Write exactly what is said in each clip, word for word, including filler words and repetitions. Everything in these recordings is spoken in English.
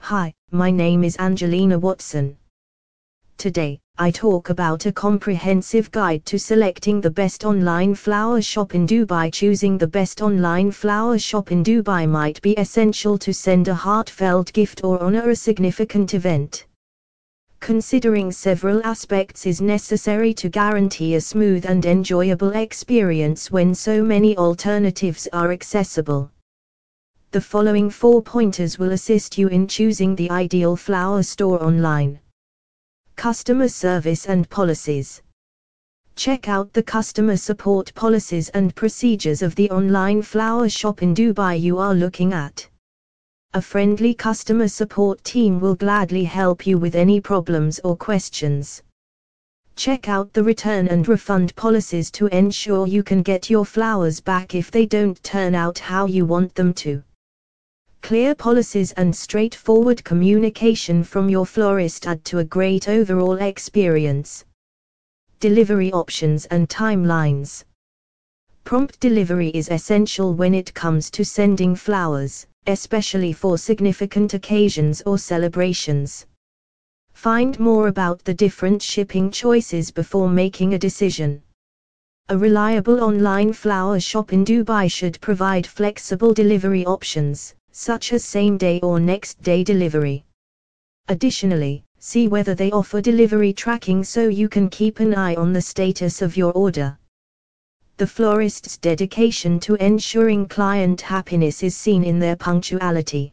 Hi, my name is Angelina Watson. Today, I talk about a comprehensive guide to selecting the best online flower shop in Dubai. Choosing the best online flower shop in Dubai might be essential to send a heartfelt gift or honor a significant event. Considering several aspects is necessary to guarantee a smooth and enjoyable experience when so many alternatives are accessible. The following four pointers will assist you in choosing the ideal flower store online. Customer service and policies. Check out the customer support policies and procedures of the online flower shop in Dubai you are looking at. A friendly customer support team will gladly help you with any problems or questions. Check out the return and refund policies to ensure you can get your flowers back if they don't turn out how you want them to. Clear policies and straightforward communication from your florist add to a great overall experience. Delivery options and timelines. Prompt delivery is essential when it comes to sending flowers, especially for significant occasions or celebrations. Find more about the different shipping choices before making a decision. A reliable online flower shop in Dubai should provide flexible delivery options, such as same-day or next-day delivery. Additionally, see whether they offer delivery tracking so you can keep an eye on the status of your order. The florist's dedication to ensuring client happiness is seen in their punctuality.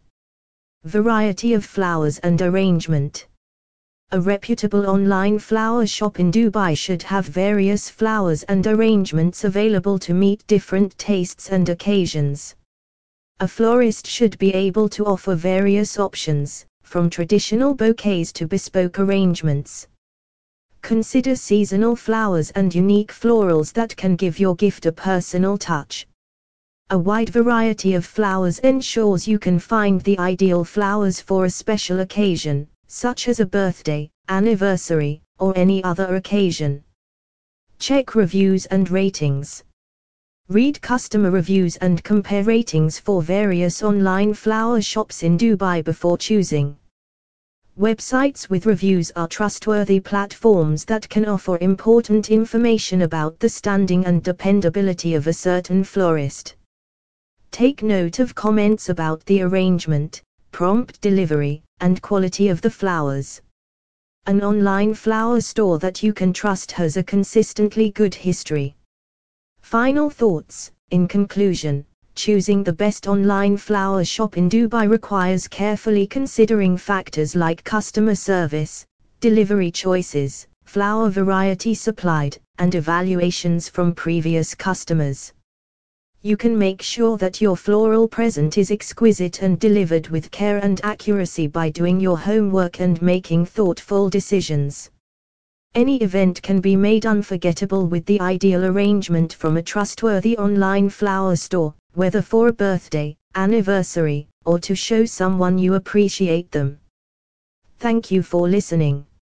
Variety of flowers and arrangement. A reputable online flower shop in Dubai should have various flowers and arrangements available to meet different tastes and occasions. A florist should be able to offer various options, from traditional bouquets to bespoke arrangements. Consider seasonal flowers and unique florals that can give your gift a personal touch. A wide variety of flowers ensures you can find the ideal flowers for a special occasion, such as a birthday, anniversary, or any other occasion. Check reviews and ratings. Read customer reviews and compare ratings for various online flower shops in Dubai before choosing. Websites with reviews are trustworthy platforms that can offer important information about the standing and dependability of a certain florist. Take note of comments about the arrangement, prompt delivery, and quality of the flowers. An online flower store that you can trust has a consistently good history. Final thoughts. In conclusion, choosing the best online flower shop in Dubai requires carefully considering factors like customer service, delivery choices, flower variety supplied, and evaluations from previous customers. You can make sure that your floral present is exquisite and delivered with care and accuracy by doing your homework and making thoughtful decisions. Any event can be made unforgettable with the ideal arrangement from a trustworthy online flower store, whether for a birthday, anniversary, or to show someone you appreciate them. Thank you for listening.